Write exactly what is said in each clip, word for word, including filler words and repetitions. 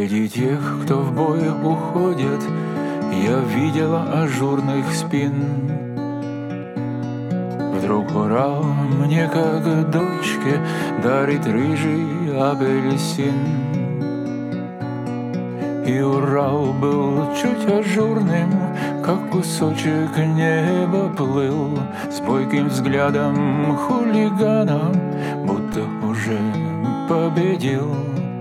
Среди тех, кто в бой уходит, я видела ажурных спин. Вдруг Урал мне, как дочке, дарит рыжий апельсин. И Урал был чуть ажурным, как кусочек неба плыл, с бойким взглядом хулигана, будто уже победил.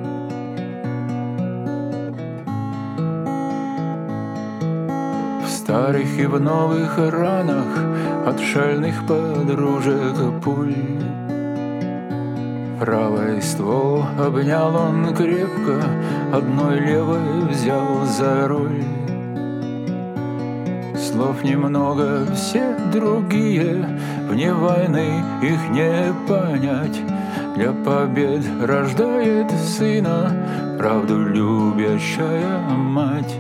В старых и в новых ранах от шальных подружек пуль правый ствол обнял он крепко, одной левой взял за руль. Слов немного, все другие, вне войны их не понять. Для побед рождает сына правду любящая мать.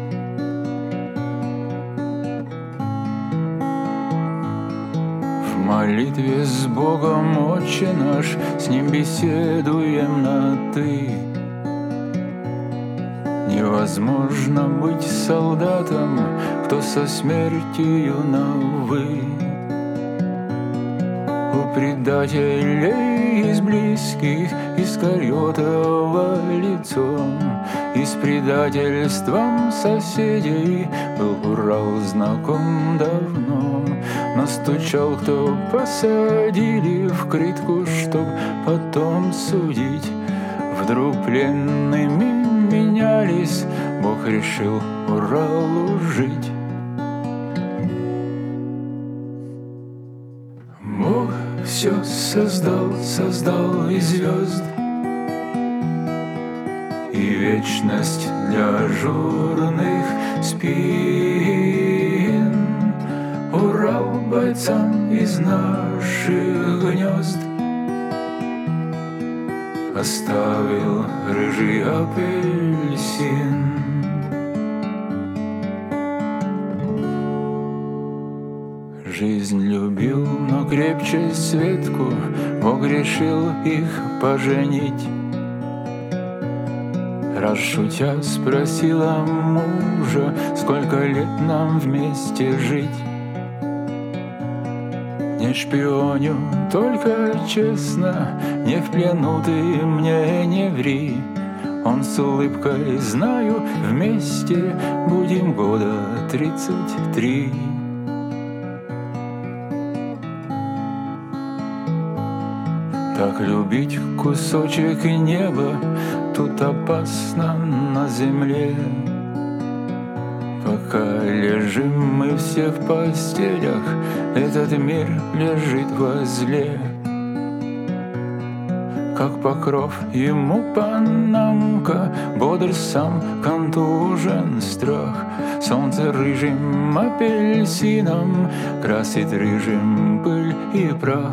В молитве с Богом, Отче наш, с Ним беседуем на «ты». Невозможно быть солдатом, кто со смертью на «вы». У предателей из близких Искариотово лицо, и с предательством соседей был Урал знаком давно. Настучал, кто посадили в критку, чтоб потом судить. Вдруг пленными менялись, Бог решил Уралу жить. Бог все создал, создал и звезд, и вечность для ажурных спин. Урал бойцам из наших гнезд оставил рыжий апельсин. Жизнь любил, но крепче Светку, Бог решил их поженить. Раз шутя спросила мужа, сколько лет нам вместе жить. Не шпионю, только честно, не в плену ты мне не ври. Он с улыбкой, знаю, вместе будем года тридцать три. Так любить кусочек неба тут опасно на земле. Пока лежим мы все в постелях, этот мир лежит возле. Как покров ему панамка, бодр сам, контужен страх. Солнце рыжим апельсином красит рыжим пыль и прах.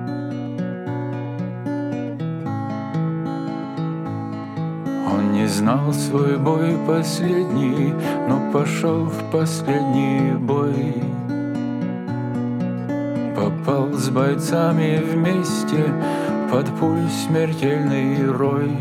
Он не знал свой бой последний, но пошел в последний бой. Попал с бойцами вместе под пуль смертельный рой.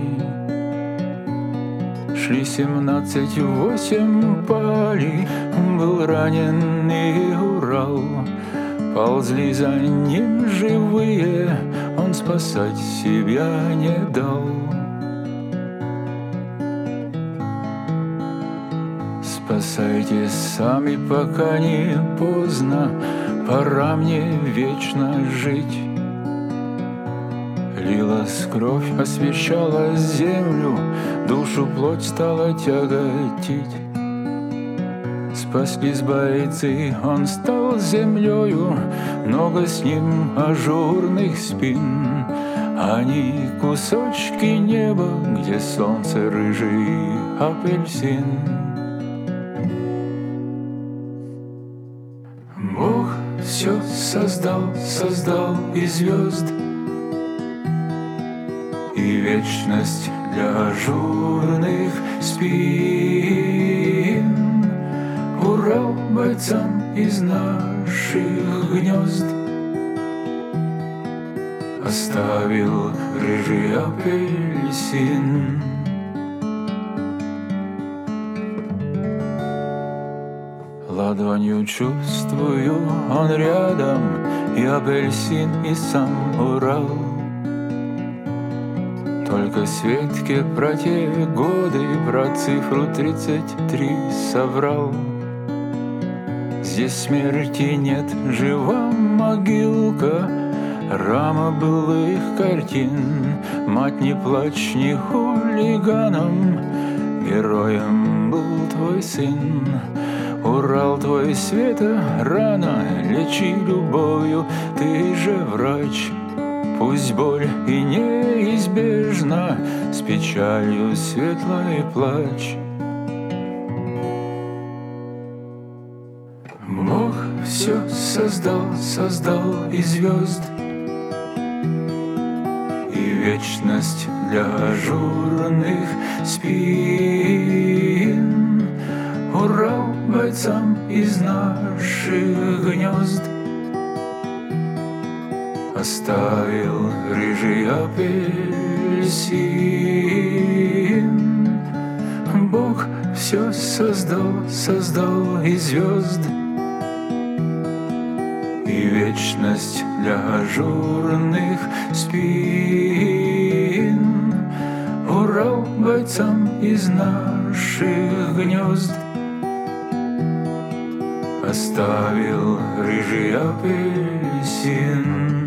Шли семнадцать восемь пали, был ранен и Урал. Ползли за ним живые, он спасать себя не дал. Спасайтесь сами, пока не поздно, пора мне вечно жить. Лилась кровь, освещала землю, душу плоть стала тяготить. Спаслись бойцы, он стал землею, много с ним ажурных спин. Они кусочки неба, где солнце рыжий апельсин. Бог все создал, создал и звезд, и вечность для ажурных спин. Урал бойцам из наших гнезд оставил рыжий апельсин. Ладонью чувствую, он рядом, и апельсин, и сам Урал. Только Светке про те годы, про цифру тридцать три соврал. Здесь смерти нет, жива могилка, рама былых картин. Мать, не плачь, не хулиганом, героем был твой сын. Урал твой, Света, рано лечи любовью, ты же врач. Пусть боль и неизбежна, с печалью светлой плачь. Бог все создал, создал и звезд, и вечность для ажурных спин. Урал бойцам из наших гнезд оставил рыжий апельсин. Бог все создал, создал и звезд, и вечность для ажурных спин. Урал бойцам из наших гнезд оставил рыжий апельсин.